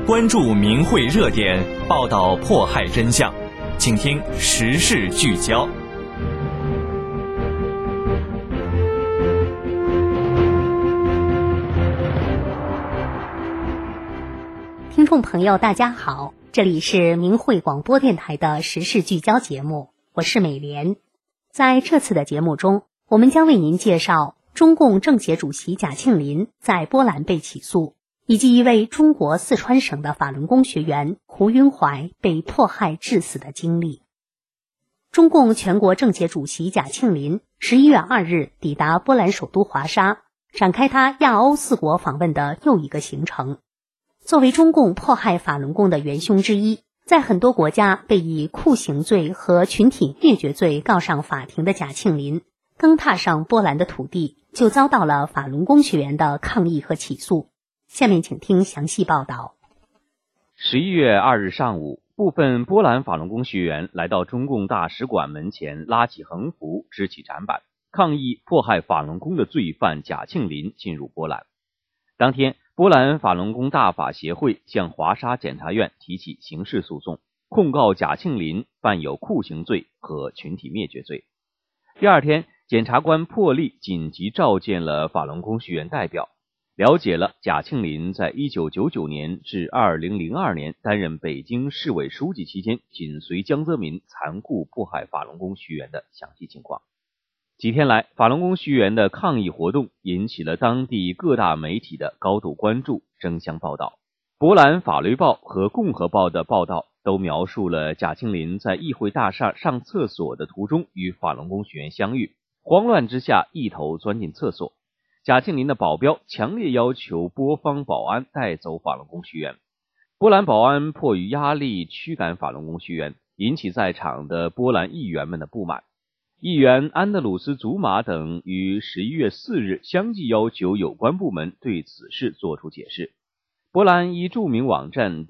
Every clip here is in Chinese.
关注名汇热点，报道迫害真相，请听时事聚焦。 听众朋友大家好，这里是明汇广播电台的时事聚焦节目，我是美莲。在这次的节目中，我们将为您介绍中共政协主席贾庆林在波兰被起诉，以及一位中国四川省的法轮功学员胡云怀被迫害致死的经历。中共全国政协主席贾庆林11月2日抵达波兰首都华沙，展开他亚欧四国访问的又一个行程。作为中共迫害法轮功的元凶之一，在很多国家被以酷刑罪和群体灭绝罪告上法庭的贾庆林，刚踏上波兰的土地，就遭到了法轮功学员的抗议和起诉。下面请听详细报道。 11月2日上午，部分波兰法轮功学员来到中共大使馆门前，拉起横幅，支起展板，抗议迫害法轮功的罪犯贾庆林进入波兰。当天，波兰法轮功大法协会向华沙检察院提起刑事诉讼，控告贾庆林犯有酷刑罪和群体灭绝罪。第二天，检察官破例紧急召见了法轮功学员代表，了解了贾庆林在1999年至2002年担任北京市委书记期间，紧随江泽民残酷迫害法轮功学员的详细情况。几天来，法轮功学员的抗议活动引起了当地各大媒体的高度关注，争相报道。波兰法律报和共和报的报道都描述了贾庆林在议会大厦上厕所的途中与法轮功学员相遇，慌乱之下一头钻进厕所。贾庆林的保镖强烈要求波方保安带走法轮功学员，波兰保安迫于压力驱赶法轮功学员，引起在场的波兰议员们的不满。议员安德鲁斯·祖马等于11月4日相继要求有关部门对此事作出解释。波兰一著名网站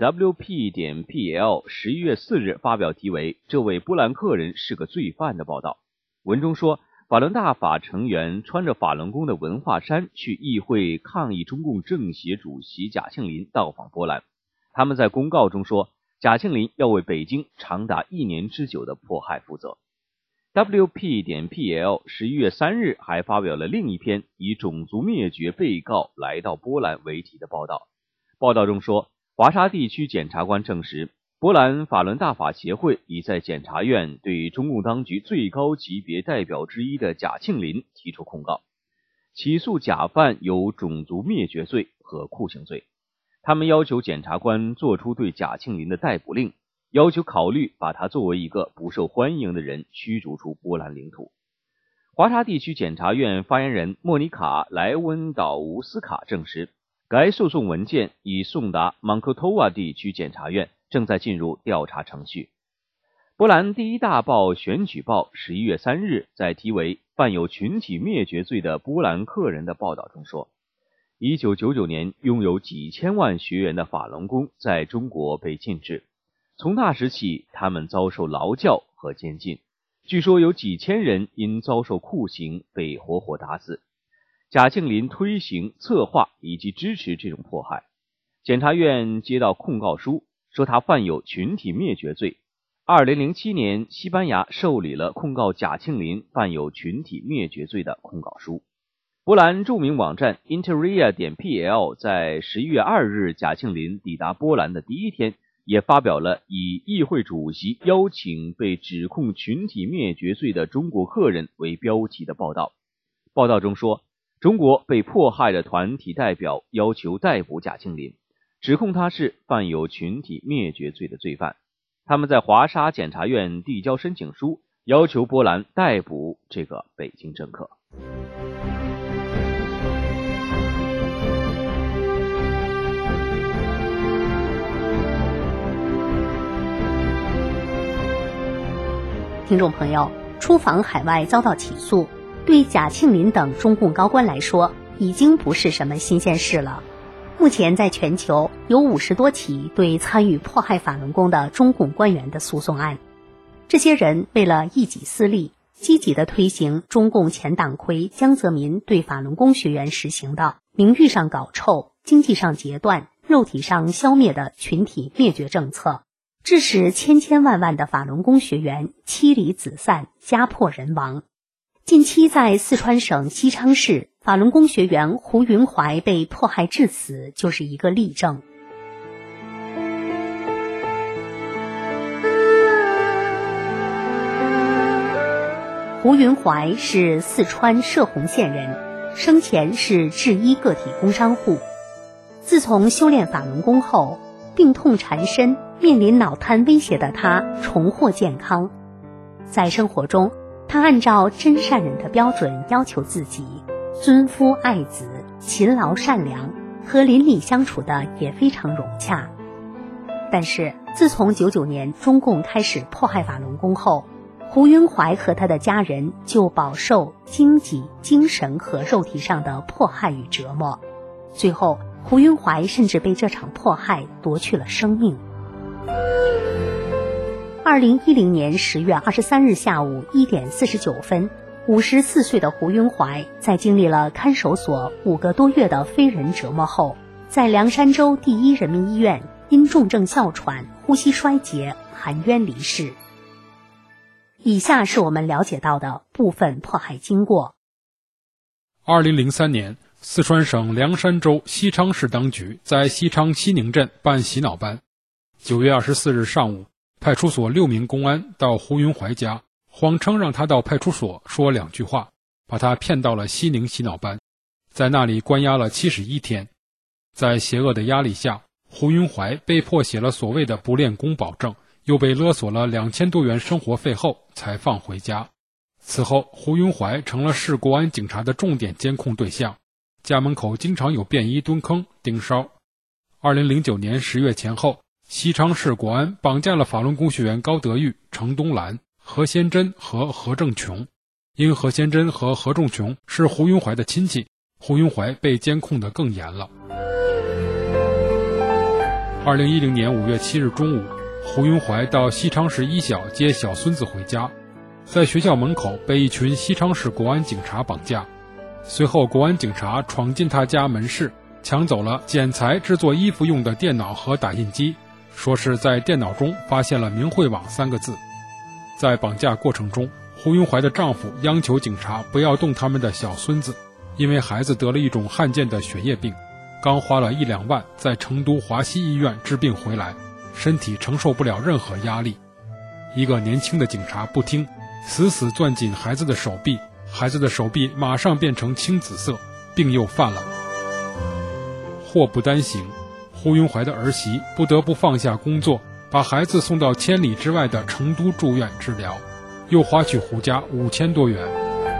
WP.PL 11月4日发表题为这位波兰客人是个罪犯的报道，文中说法轮大法成员穿着法轮功的文化衫去议会抗议中共政协主席贾庆林到访波兰。他们在公告中说，贾庆林要为北京长达1年之久的迫害负责。WP.PL 11月3日还发表了另一篇以种族灭绝被告来到波兰为题的报道。报道中说，华沙地区检察官证实，波兰法轮大法协会已在检察院对中共当局最高级别代表之一的贾庆林提出控告，起诉贾犯有种族灭绝罪和酷刑罪。他们要求检察官作出对贾庆林的逮捕令，要求考虑把他作为一个不受欢迎的人驱逐出波兰领土。华沙地区检察院发言人莫妮卡·莱温岛乌斯卡证实，该诉讼文件已送达芒科托瓦地区检察院，正在进入调查程序。波兰第一大报《选举报》11月3日在题为犯有群体灭绝罪的波兰客人的报道中说，1999年拥有几千万学员的法轮功在中国被禁止，从那时起他们遭受劳教和监禁，据说有几千人因遭受酷刑被活活打死。贾庆林推行、策划以及支持这种迫害。检察院接到控告书，说他犯有群体灭绝罪。2007年，西班牙受理了控告贾庆林犯有群体灭绝罪的控告书。波兰著名网站 Interia.pl 在11月2日贾庆林抵达波兰的第一天，也发表了以议会主席邀请被指控群体灭绝罪的中国客人为标题的报道。报道中说，中国被迫害的团体代表要求逮捕贾庆林，指控他是犯有群体灭绝罪的罪犯。他们在华沙检察院递交申请书，要求波兰逮捕这个北京政客。 听众朋友，出访海外遭到起诉，对贾庆林等中共高官来说，已经不是什么新鲜事了。目前在全球有50多起对参与迫害法轮功的中共官员的诉讼案，这些人为了一己私利，积极地推行中共前党魁江泽民对法轮功学员实行的名誉上搞臭、经济上截断、 肉体上消灭的群体灭绝政策，致使千千万万的法轮功学员妻离子散，家破人亡。近期在四川省西昌市，法轮功学员胡云怀被迫害致死，就是一个例证。胡云怀是四川射洪县人，生前是制衣个体工商户。自从修炼法轮功后，病痛缠身，面临脑瘫威胁的他重获健康。在生活中，他按照真善人的标准要求自己，尊夫爱子，勤劳善良，和邻里相处的也非常融洽。但是自从99年中共开始迫害法轮功后，胡云怀和他的家人就饱受经济、精神和肉体上的迫害与折磨，最后胡云怀甚至被这场迫害夺去了生命。2010年10月23日下午1点49分，54岁的胡云怀在经历了看守所5个多月的非人折磨后，在凉山州第1人民医院因重症哮喘、呼吸衰竭含冤离世。以下是我们了解到的部分迫害经过。 2003年，四川省凉山州西昌市当局在西昌西宁镇办洗脑班。9月24日上午，派出所6名公安到胡云怀家，谎称让他到派出所说2句话，把他骗到了西宁洗脑班，在那里关押了71天。在邪恶的压力下，胡云怀被迫写了所谓的不练功保证，又被勒索了2000多元生活费后才放回家。此后，胡云怀成了市国安警察的重点监控对象，家门口经常有便衣蹲坑盯梢。2009年10月前后，西昌市国安绑架了法轮功学员高德玉、程东兰、何先珍和何正琼。因何先珍和何正琼是胡云怀的亲戚，胡云怀被监控得更严了。2010年5月7日中午，胡云怀到西昌市一小接小孙子回家，在学校门口被一群西昌市国安警察绑架。随后国安警察闯进他家门市，抢走了剪裁制作衣服用的电脑和打印机，说是在电脑中发现了明慧网3个字。在绑架过程中，胡云怀的丈夫央求警察不要动他们的小孙子，因为孩子得了一种罕见的血液病，刚花了1、2万在成都华西医院治病回来，身体承受不了任何压力。一个年轻的警察不听，死死攥紧孩子的手臂，孩子的手臂马上变成青紫色，病又犯了。祸不单行，胡云怀的儿媳不得不放下工作，把孩子送到千里之外的成都住院治疗，又花去胡家5000多元。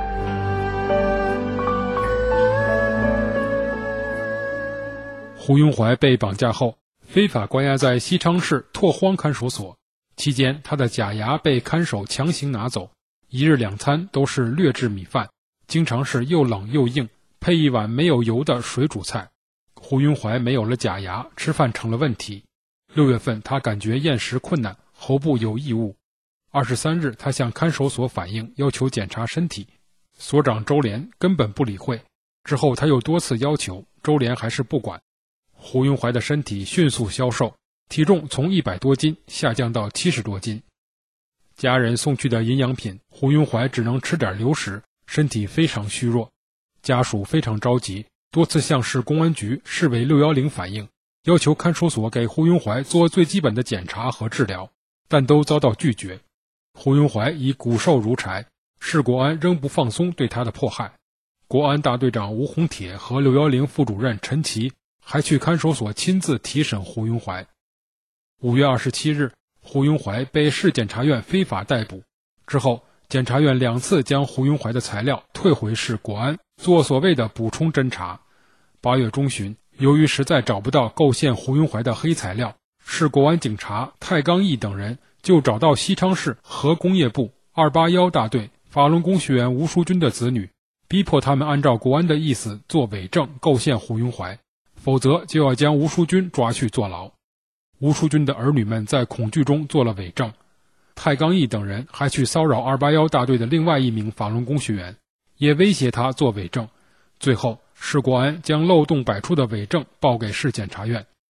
胡云怀被绑架后，非法关押在西昌市拓荒看守所，期间他的假牙被看守强行拿走，一日2餐都是劣质米饭，经常是又冷又硬，配一碗没有油的水煮菜。胡云怀没有了假牙，吃饭成了问题。6月份他感觉厌食困难，喉部有异物。23日他向看守所反映，要求检查身体，所长周连根本不理会。之后他又多次要求，周连还是不管。胡云怀的身体迅速消瘦，体重从100多斤下降到70多斤。家人送去的营养品，胡云怀只能吃点流食，身体非常虚弱。家属非常着急，多次向市公安局、市委610反映，要求看守所给胡云怀做最基本的检查和治疗，但都遭到拒绝。胡云怀已骨瘦如柴，市国安仍不放松对他的迫害。国安大队长吴洪铁和610副主任陈奇还去看守所亲自提审胡云怀。5月27日，胡云怀被市检察院非法逮捕，之后检察院2次将胡云怀的材料退回市国安，做所谓的补充侦查。8月中旬，由于实在找不到构陷胡云怀的黑材料，市国安警察太刚义等人就找到西昌市核工业部281大队法轮功学员吴淑军的子女，逼迫他们按照国安的意思做伪证构陷胡云怀，否则就要将吴淑军抓去坐牢。吴淑军的儿女们在恐惧中做了伪证，太刚义等人还去骚扰281大队的另外一名法轮功学员，也威胁他做伪证。最后市国安将漏洞百出的伪证报给市检察院，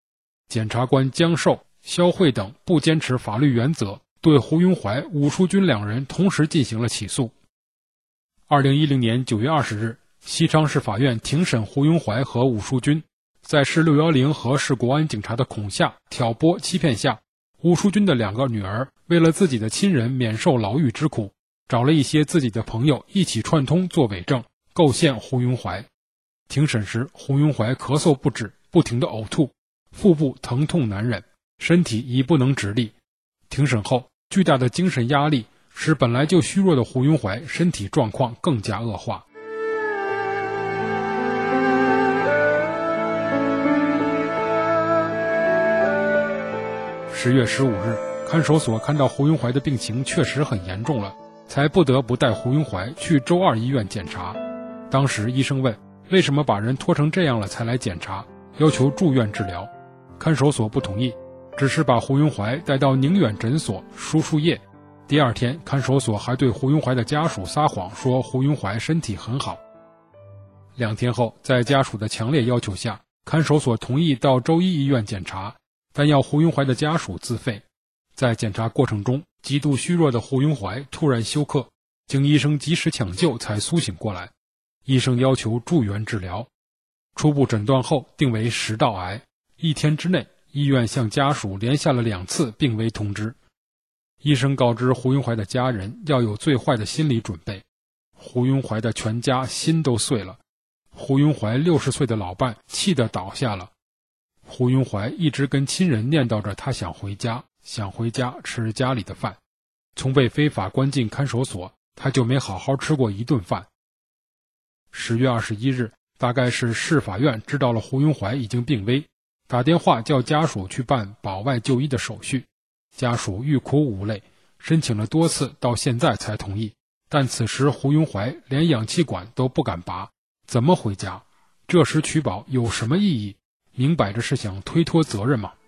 检察官江寿、肖慧等不坚持法律原则，对胡云怀、武淑君两人同时进行了起诉。2010年9月20日，西昌市法院庭审胡云怀和武淑君。在市610和市国安警察的恐吓、挑拨、欺骗下，武淑君的2个女儿为了自己的亲人免受牢狱之苦，找了一些自己的朋友一起串通做伪证，构陷胡云怀。庭审时，胡云怀咳嗽不止，不停地呕吐，腹部疼痛难忍，身体已不能直立。庭审后，巨大的精神压力使本来就虚弱的胡云怀身体状况更加恶化。10月15日，看守所看到胡云怀的病情确实很严重了，才不得不带胡云怀去州2医院检查。当时医生问，为什么把人拖成这样了才来检查，要求住院治疗。看守所不同意，只是把胡云怀带到宁远诊所输输液。第2天，看守所还对胡云怀的家属撒谎，说胡云怀身体很好。2天后，在家属的强烈要求下，看守所同意到州1医院检查，但要胡云怀的家属自费。在检查过程中，极度虚弱的胡云怀突然休克，经医生及时抢救才苏醒过来。医生要求住院治疗，初步诊断后定为食道癌。1天之内，医院向家属连下了2次病危通知。医生告知胡云怀的家人要有最坏的心理准备。胡云怀的全家心都碎了。胡云怀60岁的老伴气得倒下了。胡云怀一直跟亲人念叨着他想回家吃家里的饭。从被非法关进看守所，他就没好好吃过一顿饭。10月21日，大概是市法院知道了胡云怀已经病危，打电话叫家属去办保外就医的手续。家属欲哭无泪，申请了多次，到现在才同意。但此时胡云怀连氧气管都不敢拔，怎么回家？这时取保有什么意义？明摆着是想推脱责任吗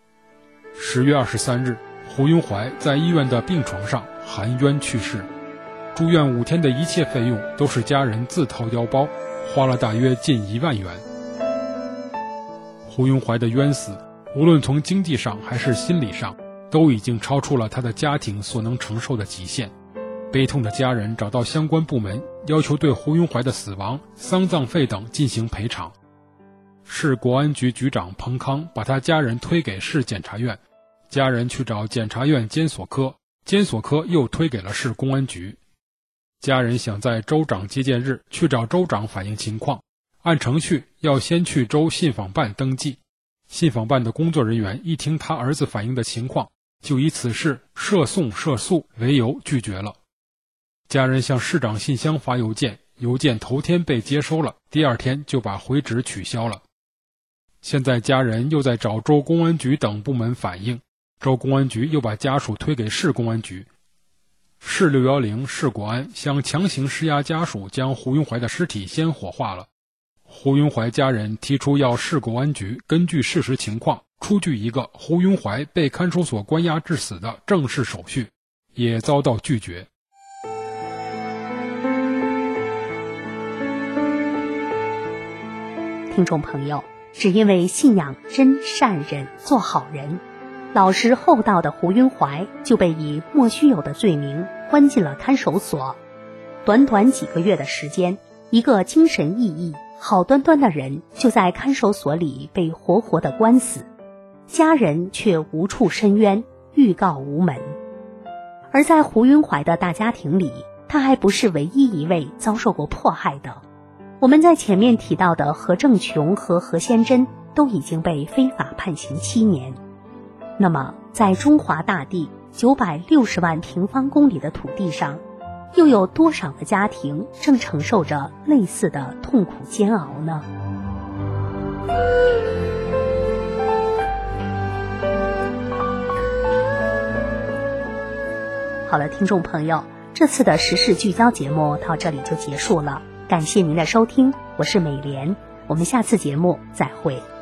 ？10月23日，胡云怀在医院的病床上含冤去世。住院5天的一切费用都是家人自掏腰包，花了大约近1万元。胡云怀的冤死，无论从经济上还是心理上，都已经超出了他的家庭所能承受的极限。悲痛的家人找到相关部门，要求对胡云怀的死亡、丧葬费等进行赔偿。市国安局局长彭康把他家人推给市检察院，家人去找检察院监所科，监所科又推给了市公安局。家人想在州长接见日去找州长反映情况，按程序要先去州信访办登记。信访办的工作人员一听他儿子反映的情况，就以此事涉讼涉诉为由拒绝了。家人向市长信箱发邮件，邮件头天被接收了，第2天就把回执取消了。现在家人又在找州公安局等部门反映，州公安局又把家属推给市公安局。市610、市国安想强行施压家属将胡云怀的尸体先火化了。胡云怀家人提出要市公安局根据事实情况出具一个胡云怀被看守所关押致死的正式手续，也遭到拒绝。 听众朋友，只因为信仰真善忍做好人，老实厚道的胡云怀就被以莫须有的罪名关进了看守所。短短几个月的时间，一个精神奕奕、好端端的人就在看守所里被活活的关死，家人却无处申冤，预告无门。而在胡云怀的大家庭里，他还不是唯一一位遭受过迫害的。我们在前面提到的何正琼和何先珍都已经被非法判刑7年。那么在中华大地960万平方公里的土地上，又有多少个家庭正承受着类似的痛苦煎熬呢？好了，听众朋友，这次的时事聚焦节目到这里就结束了，感谢您的收听，我是美莲，我们下次节目再会。